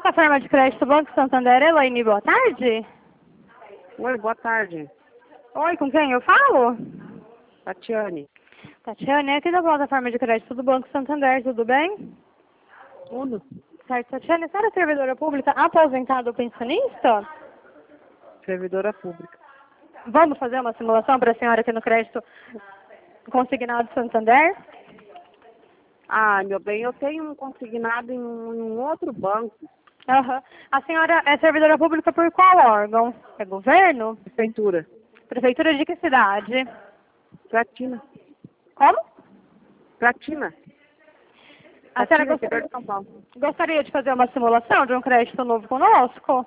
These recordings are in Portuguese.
plataforma de crédito Banco Santander, Elaine, boa tarde. Oi, boa tarde. Oi, com quem eu falo? Tatiane. Tatiane, aqui da plataforma de crédito do Banco Santander, tudo bem? Tudo. Certo, Tatiane, a senhora é servidora pública aposentada ou pensionista? Servidora pública. Vamos fazer uma simulação para a senhora aqui no crédito consignado Santander? Ah, meu bem, eu tenho um consignado em um outro banco. Aham. A senhora é servidora pública por qual órgão? É governo? Prefeitura. Prefeitura de que cidade? Platina. Como? Platina. A senhora Platina, interior de São Paulo. gostaria de fazer uma simulação de um crédito novo conosco?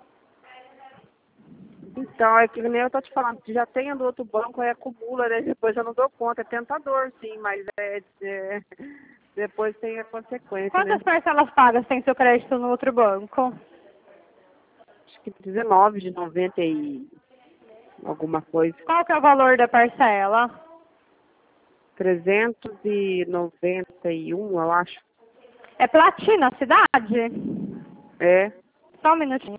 Então, é que nem eu tô te falando, já tenho do outro banco, aí acumula, né? Depois eu não dou conta. É tentador, sim, mas depois tem a consequência, né? Quantas parcelas pagas tem seu crédito no outro banco? Acho que 19 de 90 e alguma coisa. Qual que é o valor da parcela? 391, eu acho. É Platina a cidade? É. Só um minutinho.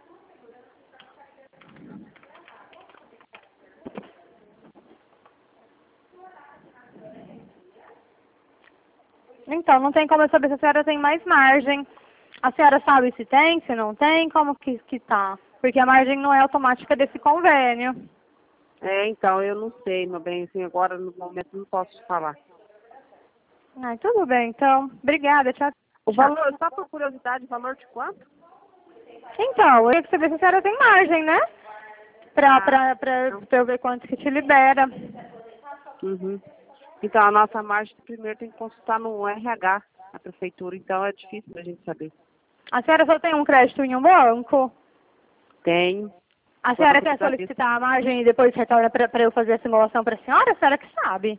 Então, não tem como eu saber se a senhora tem mais margem. A senhora sabe se tem, se não tem, como que tá? Porque a margem não é automática desse convênio. É, então, eu não sei, meu bem, assim, agora no momento não posso te falar. Ai, tudo bem, então. Obrigada, tchau. O valor, só por curiosidade, o valor de quanto? Então, eu queria saber se a senhora tem margem, né? Pra eu ver quanto que te libera. Uhum. Então, a nossa margem primeiro tem que consultar no RH, na prefeitura, então é difícil da gente saber. A senhora só tem um crédito em um banco? Tem. A senhora quer solicitar a margem e depois retorna para eu fazer a simulação para a senhora? A senhora que sabe.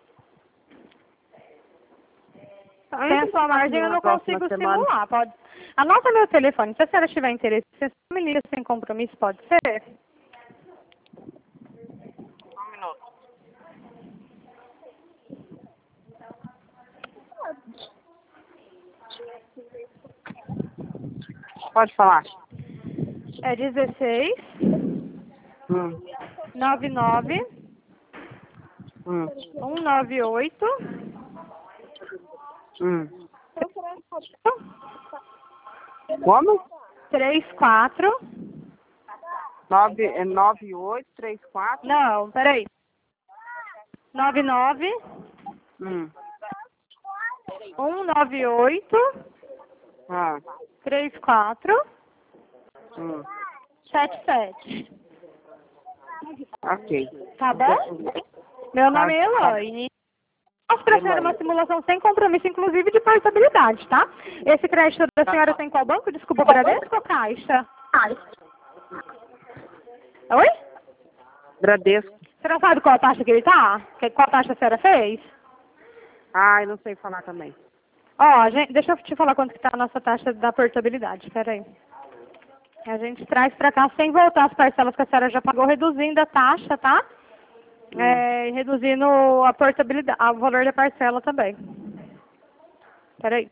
Sem a sua margem eu não consigo simular. Pode... Anota meu telefone. Se a senhora tiver interesse, você me liga sem compromisso, pode ser? Um minuto. Pode falar. É 16 99 198 Como? 34. 9834. Não, peraí. 99 198 Ah. 34 Hum. 77. Ok. Tá bom? Meu nome é Elaine. Posso para a senhora uma simulação sem compromisso, inclusive de portabilidade, tá? Esse crédito da senhora tem qual banco? Desculpa, Bradesco ou Caixa? Oi? Bradesco. Você não sabe qual taxa que ele tá? Qual taxa a senhora fez? Ah, eu não sei falar também. Ó, deixa eu te falar quanto que tá a nossa taxa da portabilidade, peraí. A gente traz para cá sem voltar as parcelas que a senhora já pagou, reduzindo a taxa, tá? E reduzindo a portabilidade, o valor da parcela também. Peraí.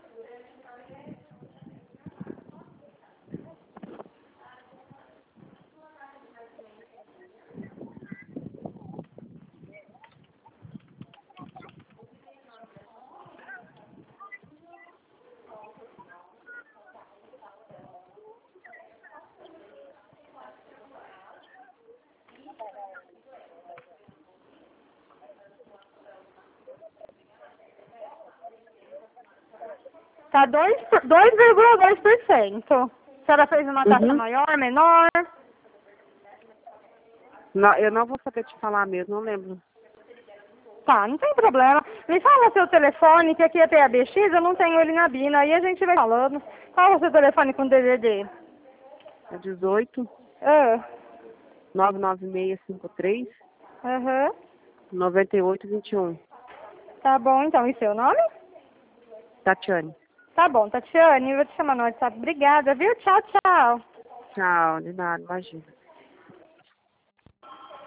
Tá 2,2%. A senhora fez uma taxa maior, menor? Não, eu não vou saber te falar mesmo, não lembro. Tá, não tem problema. Me fala seu telefone, que aqui é PABX, eu não tenho ele na Bina, aí a gente vai falando. Qual é o seu telefone com DVD? É 18 Ah, 99653 aham. 9821. Tá bom, então. E seu nome? Tatiane. Tá bom, Tatiane, eu vou te chamar no WhatsApp. Obrigada, viu? Tchau, tchau. Tchau, de nada, imagina.